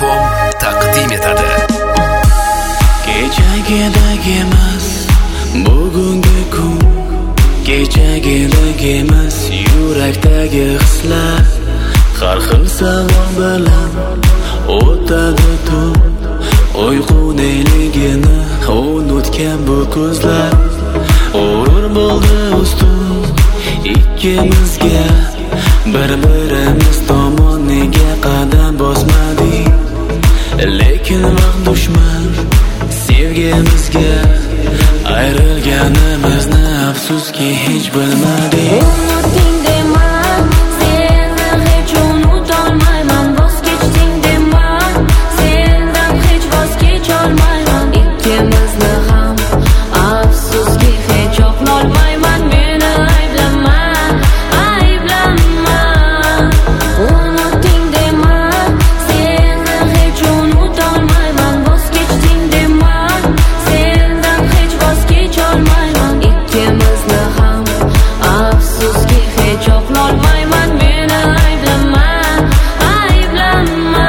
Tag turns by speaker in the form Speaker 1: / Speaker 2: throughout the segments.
Speaker 1: nuqta.com taqdim etadi.
Speaker 2: Kechagidek emas bugungi kun, kechagidek emas yurakdagi hislar, har xil savol bilan o'tadi tun. Uyqu neligini unutgan bu ko'zlar, g'urur bo'ldi ustun ikkimizga. Bir-birimiz tomon nega qadam bosmadik? Lekin vaqt dushman sevgimizga, ayrilganimizni afsuski hech bilmadik.
Speaker 3: Unuting dema, seni hech unutolmayman. Voz kechding dema, sendan hech voz kecholmayman. Ikkimizni ham afsuski hech oqlolmayman. Meni ayblama, ayblama. Unuting dema, seni hech unutolmayman. Voz kechding dema, sendan hech voz kecholmayman. Ikkimizni ham afsuski hech oqlolmayman. Meni ayblama, ayblama.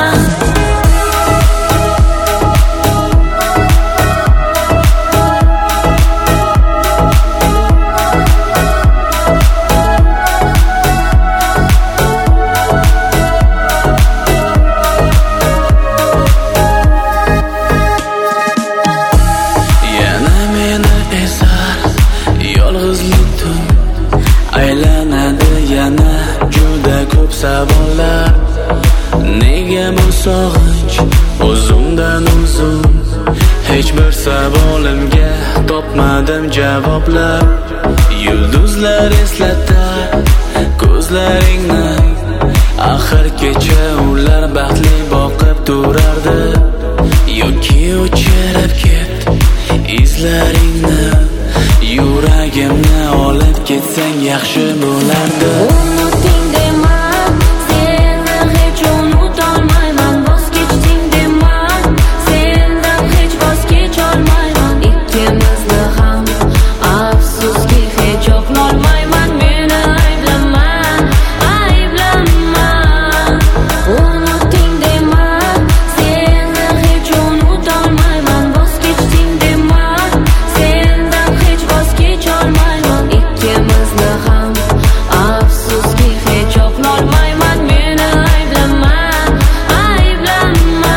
Speaker 2: Yana meni esar yolg'izlik tun, aylanadi yana juda ko'p savollar. Nega bu sog'inch o'zimdan uzun? Hech bir savolimga topmadim javoblar. Yulduzlar eslatar ko'zlaringni, axir kecha ular baxtli boqib turardi. Yoki o'chirib ket izlaringni, yuragimni olib ketsang yaxshi bo'lardi.
Speaker 3: Unuting dema, seni hech unutolmayman. Voz kechding dema, sendan hech voz kecholmayman. Ikkimizni ham afsuski hech oqlolmayman. Meni ayblama, ayblama. Unuting dema, seni hech unutolmayman. Voz kechding dema, sendan hech voz kecholmayman. Ikkimizni ham afsuski hech oqlolmayman. Meni ayblama, ayblama.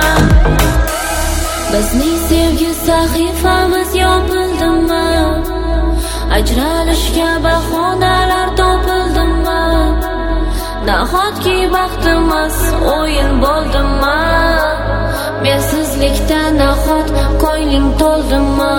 Speaker 3: Bizning sevgi sahifamiz yopildimi? Ajralishga bahonalar topildimi? Nahotki baxtimiz o'yin bo'ldimi? Mensizlikda nahot ko'ngling to'ldimi?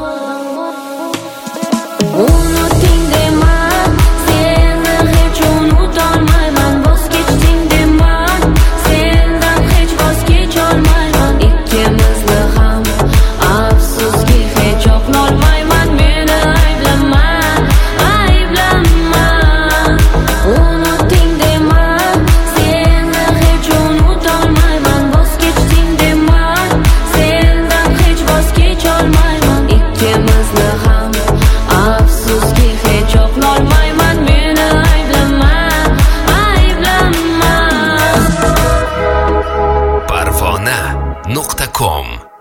Speaker 3: Unuting dema, seni hech unutolmayman. Voz kechding dema, sendan hech voz kecholmayman. Ikkimizni ham afsuski hech oqlolmayman. Meni ayblama, ayblama. Unuting dema, seni hech unutolmayman. Voz kechding dema, sendan hech voz kecholmayman. Ikkimizni ham afsuski hech oqlolmayman. Meni ayblama, ayblama.
Speaker 1: Parvona.com